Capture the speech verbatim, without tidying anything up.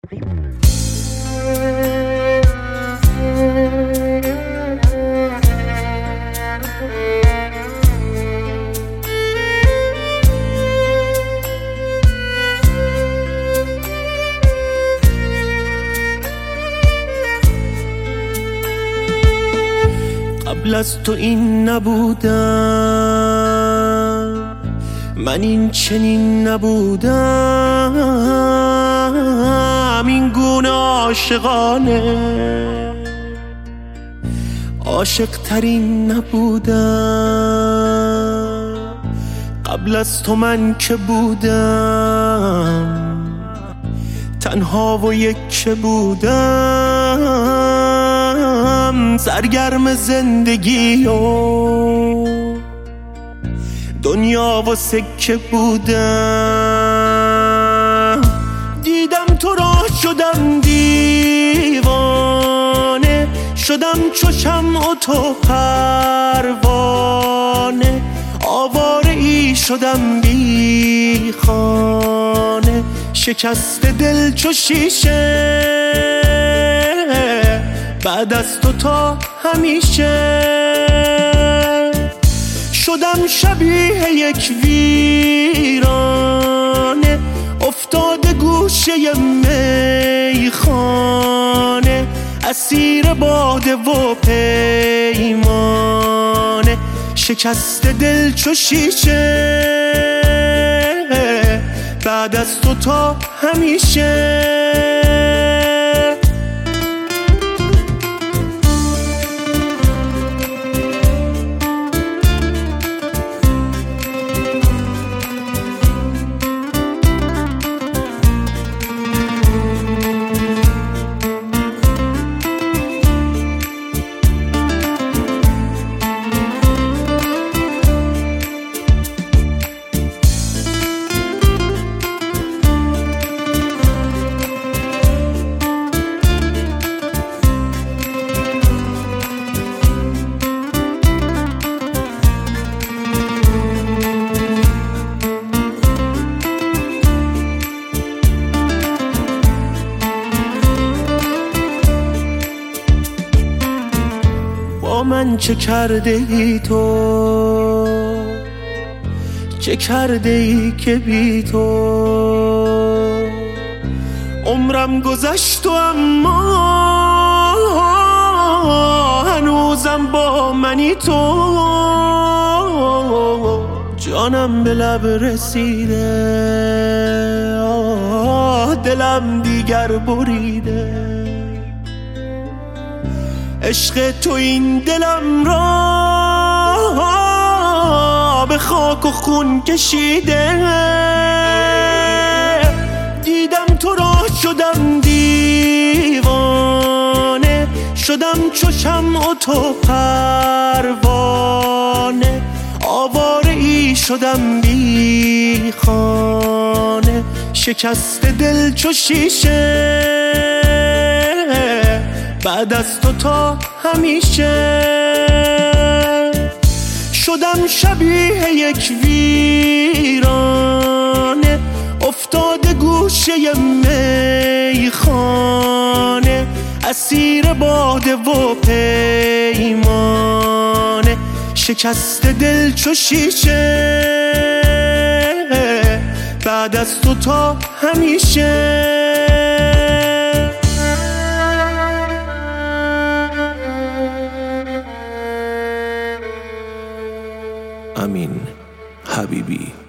قبل از تو این نبودم، من این چنین نبودم، این گونه عاشقانه عاشق ترین نبودم. قبل از تو من که بودم، تنها و یک بودم، سرگرم زندگی و دنیا و سکه بودم. دیدم تو را شدم دیوانه، شدم چو شمع و تو پروانه، آواره ای شدم بی خانه، شکست دل چو شیشه، بعد از تو تا همیشه. شدم شبیه یک ویرانه، افتاده گوشه میخانه، اسیر باده و پیمانه، شکست دل چو شیشه، بعد از تو تا همیشه. با من چه کرده ای تو، چه کرده ای که بی تو عمرم گذشت و اما هنوزم با منی تو. جانم به لب رسیده، آه دلم دیگر بریده، عشق تو این دلم را به خاک و خون کشیده. دیدم تو را شدم دیوانه، شدم چو شمع و تو پروانه، آواره ای شدم بی خانه، شکست دل چو شیشه، بعد از تو تا همیشه. شدم شبیه یک ویرانه، افتاده گوشه میخانه، اسیر باده و پیمانه، شکست دل چو شیشه، بعد از تو تا همیشه. امین حبیبی.